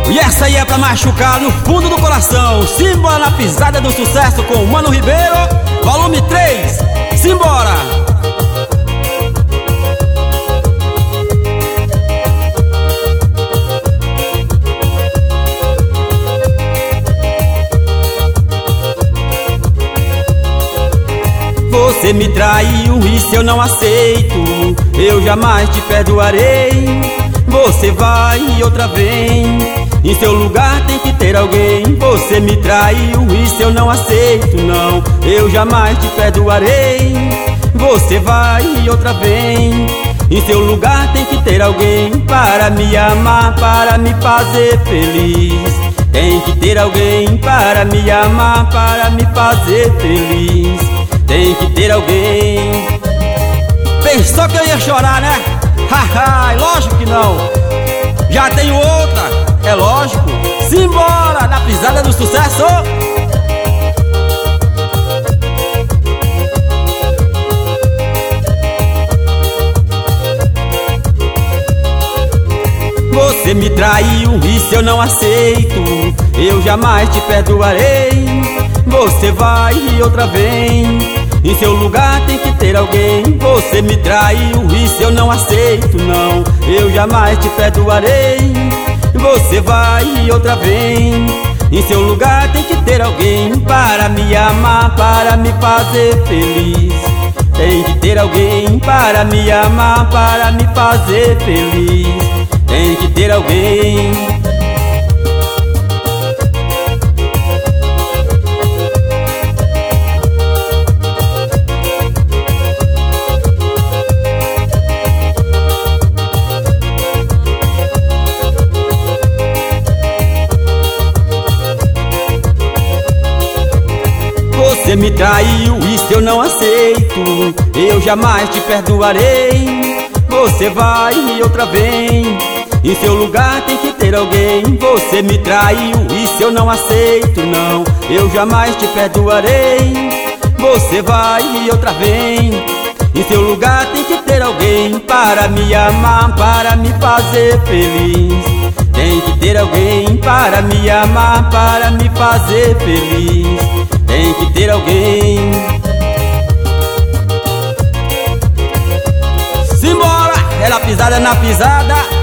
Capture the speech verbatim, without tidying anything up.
E essa aí é pra machucar no fundo do coração. Simbora na pisada do sucesso com o Mano Ribeiro, volume três. Simbora! Você me traiu, isso eu não aceito, eu jamais te perdoarei. Você vai e outra vem, em seu lugar tem que ter alguém. Você me traiu, isso eu não aceito, não, eu jamais te perdoarei. Você vai e outra vem, em seu lugar tem que ter alguém para me amar, para me fazer feliz. Tem que ter alguém para me amar, para me fazer feliz. Tem que ter alguém. Pensou que eu ia chorar, né? Haha, lógico que não. Já tenho outra, é lógico. Simbora na pisada do sucesso. Você me traiu, isso eu não aceito, eu jamais te perdoarei. Você vai e outra vem, em seu lugar tem que ter alguém. Você me traiu, isso eu não aceito, não, eu jamais te perdoarei. Você vai e outra vem, em seu lugar tem que ter alguém para me amar, para me fazer feliz. Tem que ter alguém para me amar, para me fazer feliz. Tem que ter alguém. Você me traiu, isso eu não aceito, eu jamais te perdoarei. Você vai e outra vem, em seu lugar tem que ter alguém. Você me traiu, isso eu não aceito, não, eu jamais te perdoarei. Você vai e outra vem, em seu lugar tem que ter alguém para me amar, para me fazer feliz. Tem que ter alguém para me amar, para me fazer feliz. Tem que ter alguém. Simbora, é na pisada, na pisada.